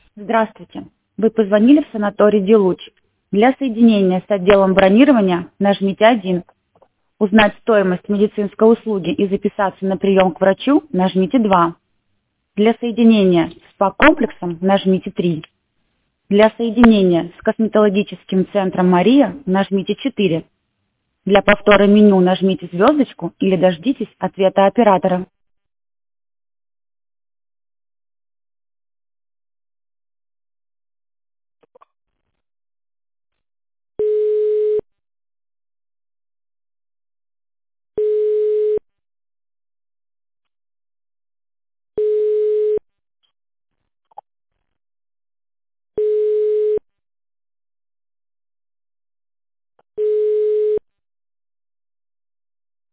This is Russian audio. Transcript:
Здравствуйте. Вы позвонили в санаторий «Делуч». Для соединения с отделом бронирования нажмите 1. Узнать стоимость медицинской услуги и записаться на прием к врачу нажмите 2. Для соединения с СПА-комплексом нажмите 3. Для соединения с косметологическим центром «Мария» нажмите 4. Для повтора меню нажмите звездочку или дождитесь ответа оператора.